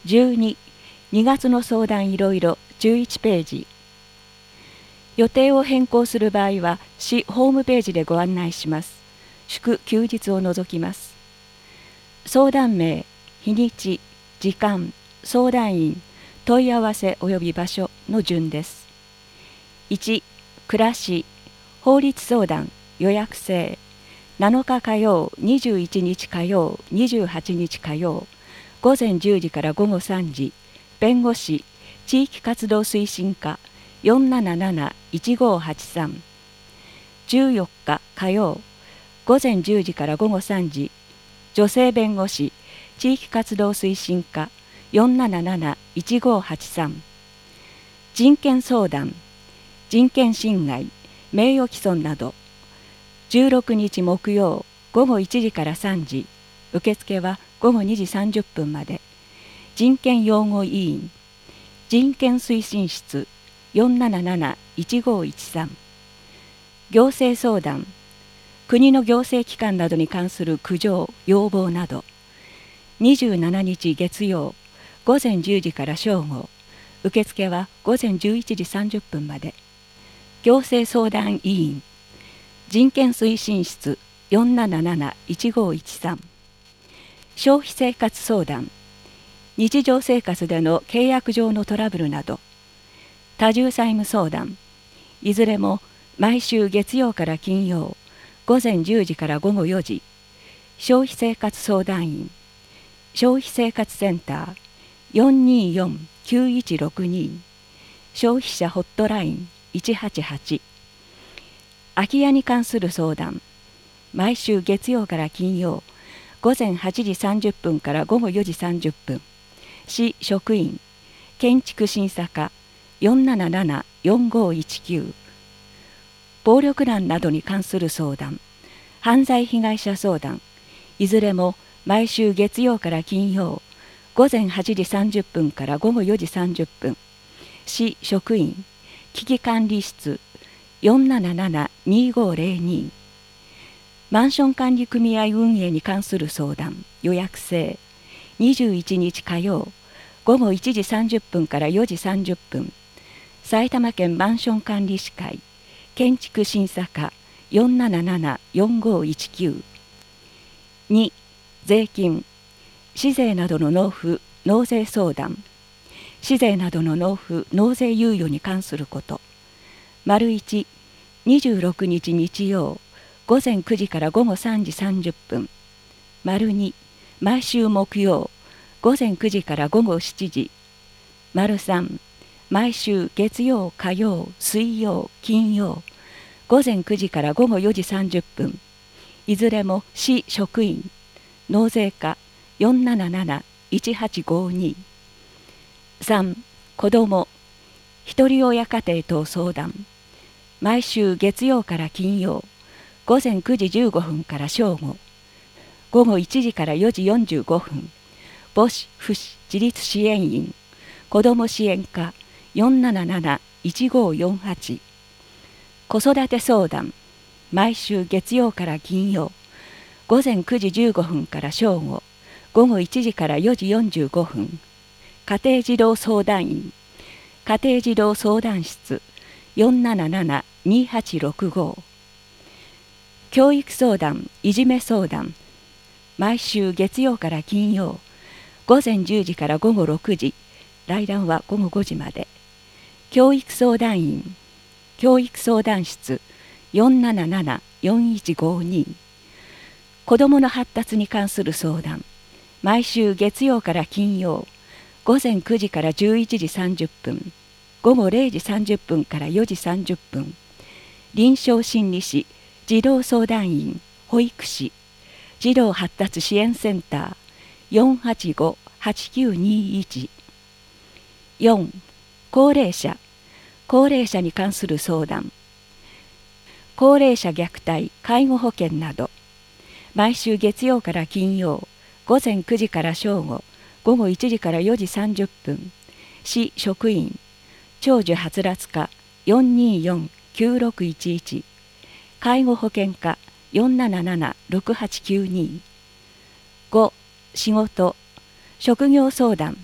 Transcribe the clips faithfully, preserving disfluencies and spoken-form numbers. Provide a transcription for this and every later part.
じゅうに、にがつの相談いろいろじゅういちページ。予定を変更する場合は市ホームページでご案内します。祝休日を除きます。相談名、日にち、時間、相談員、問い合わせ及び場所の順です。いち、暮らし、法律相談、予約制、なのか火曜、にじゅういちにち火曜、にじゅうはちにち火曜、午前じゅうじから午後さんじ、弁護士、地域活動推進課、よんなななな いちごはちさん、じゅうよっか火曜、午前じゅうじから午後さんじ、女性弁護士、地域活動推進課、よんなななな いちごはちさん、人権相談、人権侵害、名誉毀損など、じゅうろくにち木曜、午後いちじからさんじ、受付は午後にじさんじゅっぷんまで、人権擁護委員、人権推進室、よんなななな いちごいちさん、行政相談、国の行政機関などに関する苦情・要望など、にじゅうしちにち月曜、午前じゅうじから正午、受付は午前じゅういちじさんじゅっぷんまで、行政相談委員、人権推進室 よんなななな いちごいちさん、消費生活相談、日常生活での契約上のトラブルなど、多重債務相談、いずれも毎週月曜から金曜、午前じゅうじから午後よじ、消費生活相談員、消費生活センター よんにーよん きゅういちろくに、消費者ホットラインいちはちはち、空き家に関する相談、毎週月曜から金曜、午前はちじさんじゅっぷんから午後よじさんじゅっぷん、市職員、建築審査課よんなななな よんごいちきゅう、暴力団などに関する相談、犯罪被害者相談、いずれも毎週月曜から金曜、午前はちじさんじゅっぷんから午後よじさんじゅっぷん、市職員、危機管理室よんなななな にごぜろに、マンション管理組合運営に関する相談、予約制、にじゅういちにち火曜、午後いちじさんじゅっぷんからよじさんじゅっぷん、埼玉県マンション管理士会、建築審査課よんなななな よんごいちきゅう。に、税金、市税などの納付、納税相談、市税などの納付、納税猶予に関すること。丸いち、にじゅうろくにち日曜、午前くじから午後さんじさんじゅっぷん。丸に、毎週木曜、午前くじから午後しちじ。丸さん、毎週月曜、火曜、水曜、金曜、午前くじから午後よじさんじゅっぷん。いずれも市職員、納税課よんなななな いちはちごに。さん、子ども、ひとり親家庭等相談。毎週月曜から金曜、午前くじじゅうごふんから正午、午後いちじからよじよんじゅうごふん、母子父子自立支援員、子ども支援課よんなななな いちごよんはち。子育て相談、毎週月曜から金曜、午前くじじゅうごふんから正午、午後いちじからよじよんじゅうごふん、家庭児童相談員、家庭児童相談室よんなななな にはちろくご。教育相談、いじめ相談、毎週月曜から金曜、午前じゅうじから午後ろくじ、来覧は午後ごじまで。教育相談員、教育相談室よんなななな よんいちごに。子どもの発達に関する相談、毎週月曜から金曜、午前くじからじゅういちじさんじゅっぷん、午後れいじさんじゅっぷんからよじさんじゅっぷん。臨床心理士、児童相談員、保育士、児童発達支援センターよんはちご はちきゅうにいち。よん、高齢者、高齢者に関する相談、高齢者虐待、介護保険など、毎週月曜から金曜、午前くじから正午、午後いちじからよじさんじゅっぷん、市職員、長寿はつらつ課よんにーよん きゅうろくいちいち、介護保険課よんなななな ろくはちきゅうに。ご、仕事、職業相談、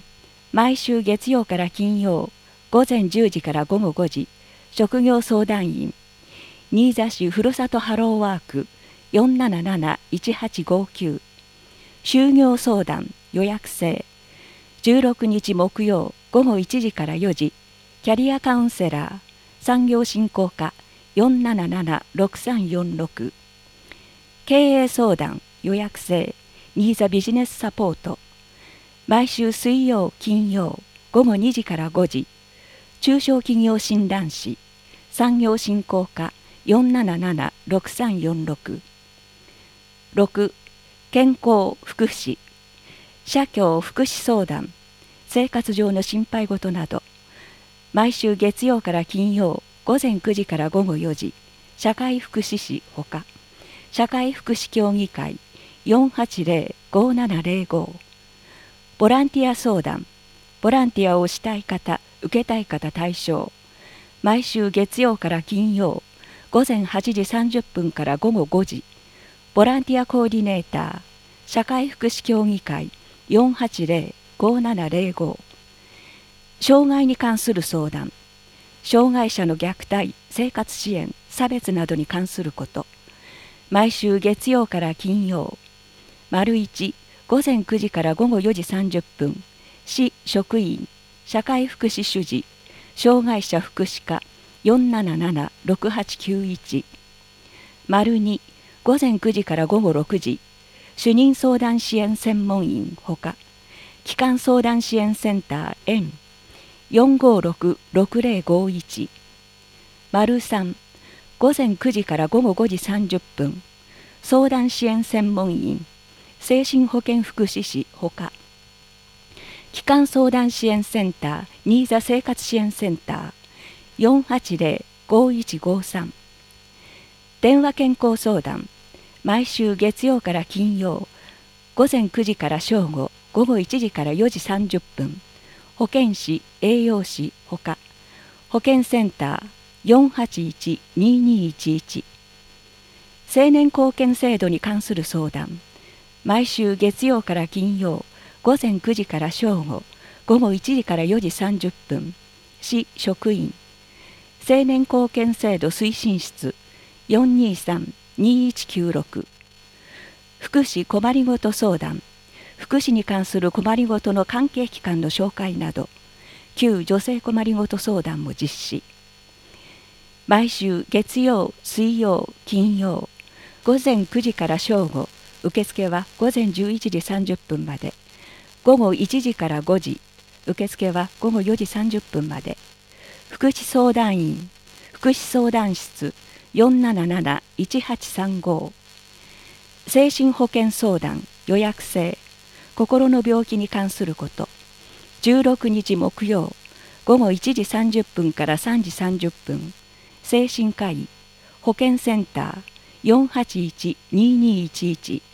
毎週月曜から金曜午前じゅうじから午後ごじ、職業相談員新座市ふるさとハローワーク よんなななないちはちごきゅう、就業相談予約制、じゅうろくにち木曜午後いちじからよじ、キャリアカウンセラー産業振興課 よんななななろくさんよんろく、経営相談予約制新座ビジネスサポート、毎週水曜金曜午後にじからごじ、中小企業診断士産業振興課 よんななななろくさんよんろく、ろく、健康福祉社協福祉相談生活上の心配事など、毎週月曜から金曜午前くじから午後よじ、社会福祉士ほか社会福祉協議会 よんはちぜろごななぜろご、ボランティア相談ボランティアをしたい方受けたい方対象、毎週月曜から金曜午前はちじさんじゅっぷんから午後ごじ、ボランティアコーディネーター社会福祉協議会 よんはちぜろごななぜろご、障害に関する相談障害者の虐待生活支援差別などに関すること、毎週月曜から金曜丸いち午前くじから午後よじさんじゅっぷん、市職員社会福祉主事障害者福祉課 よんななななろくはちきゅういち、丸に午前くじから午後ろくじ、主任相談支援専門員ほか基幹相談支援センター エン よんごろくろくぜろごいち、丸さん午前くじから午後ごじさんじゅっぷん、相談支援専門員精神保健福祉士ほか基幹相談支援センター新座生活支援センター よんはちぜろごいちごさん、電話健康相談毎週月曜から金曜午前くじから正午午後いちじからよじさんじゅっぷん、保健師栄養士ほか保健センター よんはちいちににいちいち、青年貢献制度に関する相談毎週月曜から金曜午前くじから正午午後いちじからよじさんじゅっぷん、市職員青年貢献制度推進室 よんにさんにいちきゅうろく、福祉困りごと相談福祉に関する困りごとの関係機関の紹介など旧女性困りごと相談も実施、毎週月曜水曜金曜午前くじから正午、受付は午前じゅういちじさんじゅっぷんまで、午後いちじからごじ、受付は午後よじさんじゅっぷんまで、福祉相談員福祉相談室 よんなななないちはちさんご、精神保健相談予約制心の病気に関すること、じゅうろくにち木曜午後いちじさんじゅっぷんからさんじさんじゅっぷん、精神科医保健センター よんはちいちににいちいち